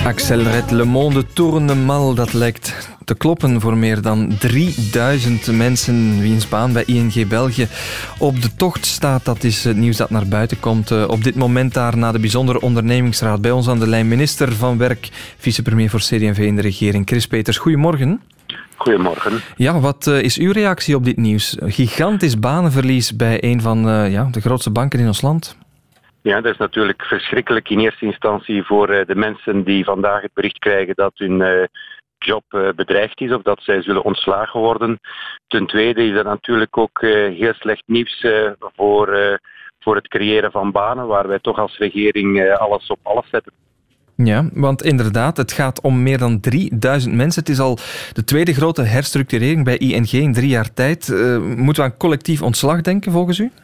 Accélérate, Le Monde tourne mal, dat lijkt te kloppen voor meer dan 3000 mensen wiens baan bij ING België op de tocht staat. Dat is het nieuws dat naar buiten komt. Op dit moment daar na de bijzondere ondernemingsraad. Bij ons aan de lijn minister van Werk, vicepremier voor CD&V in de regering, Chris Peeters. Goedemorgen. Goedemorgen. Ja, wat is uw reactie op dit nieuws? Gigantisch banenverlies bij een van de grootste banken in ons land. Ja, dat is natuurlijk verschrikkelijk in eerste instantie voor de mensen die vandaag het bericht krijgen dat hun job bedreigd is of dat zij zullen ontslagen worden. Ten tweede is dat natuurlijk ook heel slecht nieuws voor het creëren van banen, waar wij toch als regering alles op alles zetten. Ja, want inderdaad, het gaat om meer dan 3000 mensen. Het is al de tweede grote herstructurering bij ING in 3 jaar tijd. Moeten we aan collectief ontslag denken, volgens u?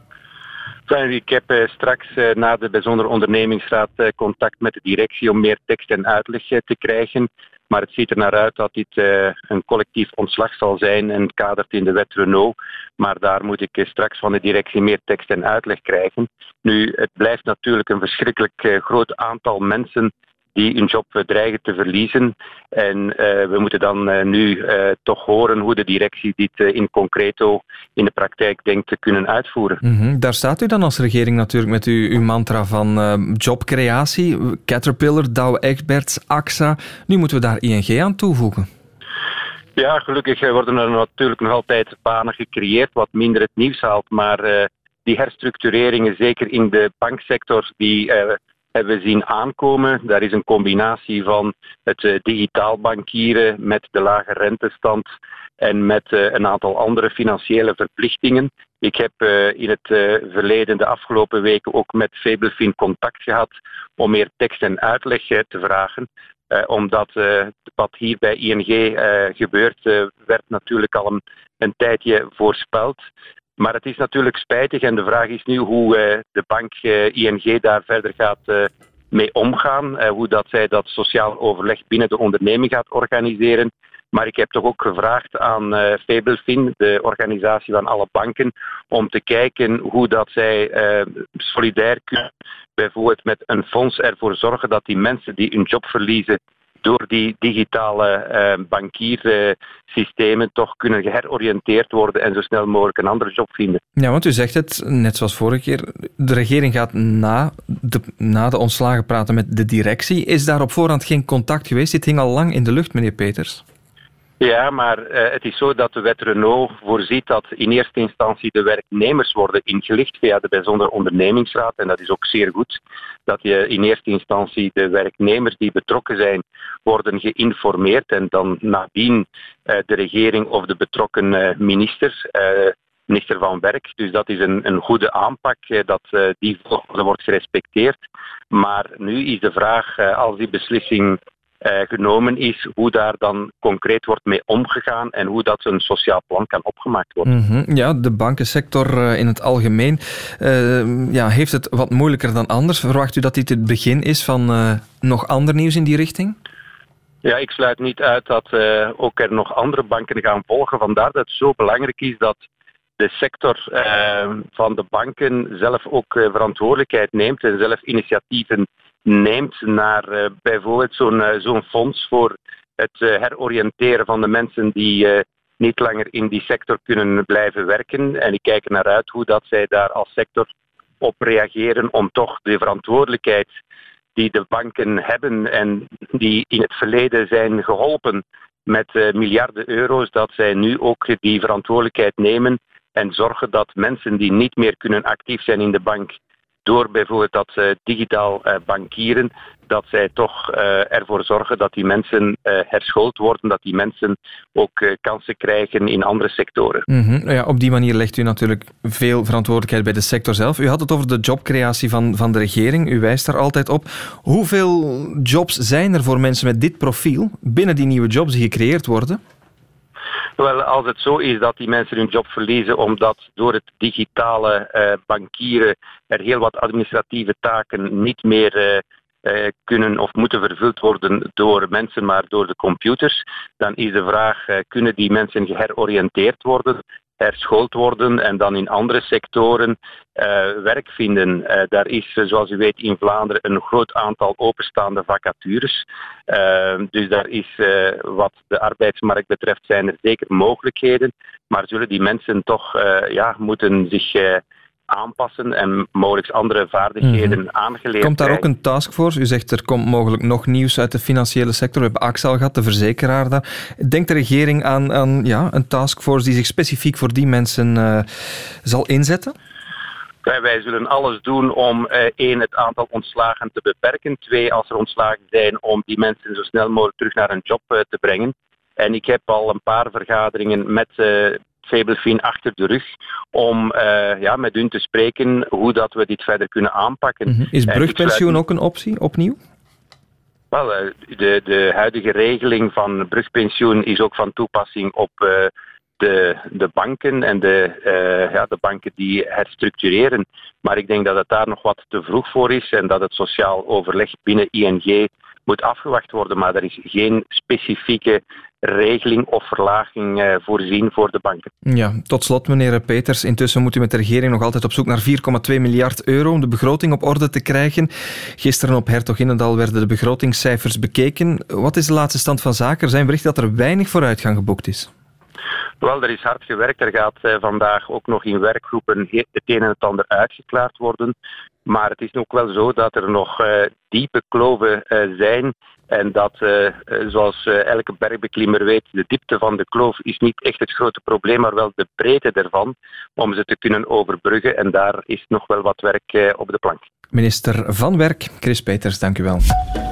Ik heb straks na de bijzondere ondernemingsraad contact met de directie om meer tekst en uitleg te krijgen. Maar het ziet er naar uit dat dit een collectief ontslag zal zijn en kadert in de wet Renault. Maar daar moet ik straks van de directie meer tekst en uitleg krijgen. Nu, het blijft natuurlijk een verschrikkelijk groot aantal mensen die hun job dreigen te verliezen. En we moeten dan nu toch horen hoe de directie dit in concreto in de praktijk denkt te kunnen uitvoeren. Mm-hmm. Daar staat u dan als regering natuurlijk met uw mantra van jobcreatie. Caterpillar, Douwe Egberts, AXA. Nu moeten we daar ING aan toevoegen. Ja, gelukkig worden er natuurlijk nog altijd banen gecreëerd, wat minder het nieuws haalt. Maar die herstructureringen, zeker in de banksector, die hebben we zien aankomen. Daar is een combinatie van het digitaal bankieren met de lage rentestand en met een aantal andere financiële verplichtingen. Ik heb in het verleden, de afgelopen weken, ook met Fabelfin contact gehad om meer tekst en uitleg te vragen. Omdat wat hier bij ING gebeurt, werd natuurlijk al een tijdje voorspeld. Maar het is natuurlijk spijtig en de vraag is nu hoe de bank ING daar verder gaat mee omgaan. Hoe dat zij dat sociaal overleg binnen de onderneming gaat organiseren. Maar ik heb toch ook gevraagd aan Fabelfin, de organisatie van alle banken, om te kijken hoe dat zij solidair kunnen, bijvoorbeeld met een fonds ervoor zorgen dat die mensen die hun job verliezen door die digitale bankiersystemen toch kunnen geheroriënteerd worden en zo snel mogelijk een andere job vinden. Ja, want u zegt het, net zoals vorige keer, de regering gaat na de ontslagen praten met de directie. Is daar op voorhand geen contact geweest? Dit hing al lang in de lucht, meneer Peeters. Ja, maar het is zo dat de wet Renault voorziet dat in eerste instantie de werknemers worden ingelicht via de bijzondere ondernemingsraad. En dat is ook zeer goed, dat je in eerste instantie de werknemers die betrokken zijn worden geïnformeerd en dan nadien de regering of de betrokken minister van Werk. Dus dat is een goede aanpak, dat die volgorde wordt gerespecteerd. Maar nu is de vraag, als die beslissing genomen is, hoe daar dan concreet wordt mee omgegaan en hoe dat een sociaal plan kan opgemaakt worden. Mm-hmm. Ja, de bankensector in het algemeen heeft het wat moeilijker dan anders. Verwacht u dat dit het begin is van nog ander nieuws in die richting? Ja, ik sluit niet uit dat ook er nog andere banken gaan volgen. Vandaar dat het zo belangrijk is dat de sector van de banken zelf ook verantwoordelijkheid neemt en zelf initiatieven neemt naar bijvoorbeeld zo'n fonds voor het heroriënteren van de mensen die niet langer in die sector kunnen blijven werken. En ik kijk er naar uit hoe dat zij daar als sector op reageren om toch de verantwoordelijkheid die de banken hebben en die in het verleden zijn geholpen met miljarden euro's, dat zij nu ook die verantwoordelijkheid nemen en zorgen dat mensen die niet meer kunnen actief zijn in de bank door bijvoorbeeld dat digitaal bankieren, dat zij toch ervoor zorgen dat die mensen herschoold worden, dat die mensen ook kansen krijgen in andere sectoren. Mm-hmm. Ja, op die manier legt u natuurlijk veel verantwoordelijkheid bij de sector zelf. U had het over de jobcreatie van de regering. U wijst daar altijd op. Hoeveel jobs zijn er voor mensen met dit profiel binnen die nieuwe jobs die gecreëerd worden? Wel, als het zo is dat die mensen hun job verliezen omdat door het digitale bankieren er heel wat administratieve taken niet meer kunnen of moeten vervuld worden door mensen, maar door de computers, dan is de vraag, kunnen die mensen geheroriënteerd worden? herschoold worden en dan in andere sectoren werk vinden. Daar is, zoals u weet, in Vlaanderen een groot aantal openstaande vacatures. Dus daar is, wat de arbeidsmarkt betreft, zijn er zeker mogelijkheden. Maar zullen die mensen toch moeten zich aanpassen en mogelijk andere vaardigheden aangeleerd Komt daar ook krijgen. een taskforce? U zegt er komt mogelijk nog nieuws uit de financiële sector. We hebben Axel gehad, de verzekeraar daar. Denkt de regering aan een taskforce die zich specifiek voor die mensen zal inzetten? Wij zullen alles doen om 1, het aantal ontslagen te beperken. 2, als er ontslagen zijn, om die mensen zo snel mogelijk terug naar een job te brengen. En ik heb al een paar vergaderingen met Fabelfin achter de rug om met hun te spreken hoe dat we dit verder kunnen aanpakken. Is brugpensioen ook een optie, opnieuw? Wel, de huidige regeling van brugpensioen is ook van toepassing op de banken en de banken die herstructureren. Maar ik denk dat het daar nog wat te vroeg voor is en dat het sociaal overleg binnen ING moet afgewacht worden. Maar er is geen specifieke regeling of verlaging voorzien voor de banken. Ja, tot slot, meneer Peters. Intussen moet u met de regering nog altijd op zoek naar 4,2 miljard euro om de begroting op orde te krijgen. Gisteren op Hertoginnendal werden de begrotingscijfers bekeken. Wat is de laatste stand van zaken? Er zijn berichten dat er weinig vooruitgang geboekt is. Wel, er is hard gewerkt. Er gaat vandaag ook nog in werkgroepen het een en het ander uitgeklaard worden. Maar het is ook wel zo dat er nog diepe kloven zijn. En dat, zoals elke bergbeklimmer weet, de diepte van de kloof is niet echt het grote probleem, maar wel de breedte ervan, om ze te kunnen overbruggen. En daar is nog wel wat werk op de plank. Minister van Werk, Chris Peters, dank u wel.